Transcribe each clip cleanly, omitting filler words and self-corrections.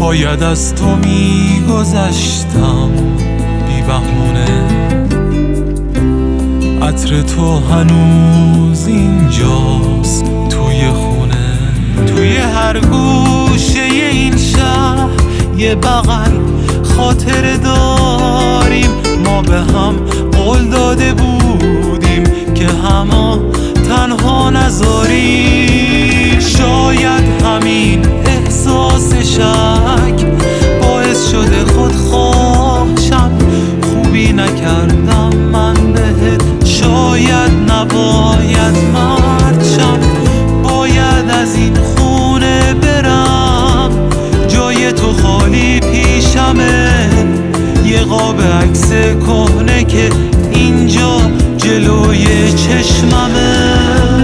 باید از تو میگذشتم بی بهونه، عطر تو هنوز اینجاست توی خونه. توی هر گوشه این شهر یه بغل خاطره داریم، ما به هم قول داده بودیم که همه تنها نذاریم. شاید همین احساس شک باعث شده خودخواهشم، خوبی نکردم من بهت، شاید نباید مرد، باید از این خونه برم، جای تو خالی پیشمه، یه قاب عکس کهنه که اینجا جلوی چشممه.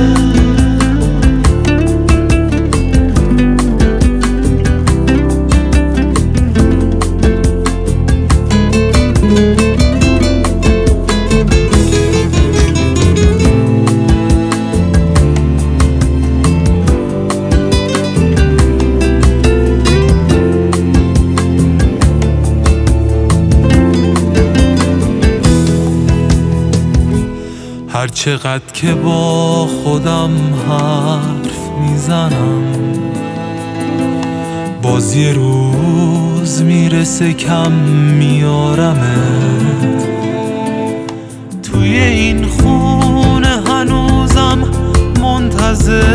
هر چقدر که با خودم حرف میزنم، باز یه روز میرسه کم میارمت. توی این خونه هنوزم منتظر،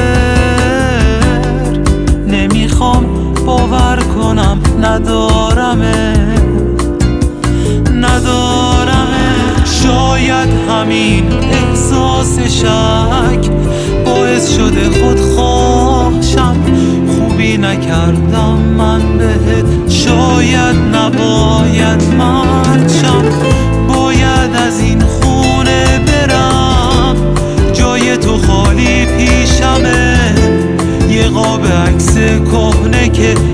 نمیخوام باور کنم ندارمت. شاید همین احساس شک باعث شده خودخواهشم، خوبی نکردم من بهت، شاید نباید مرد، باید از این خونه برم، جای تو خالی پیشمه، یه قاب عکس کهنه که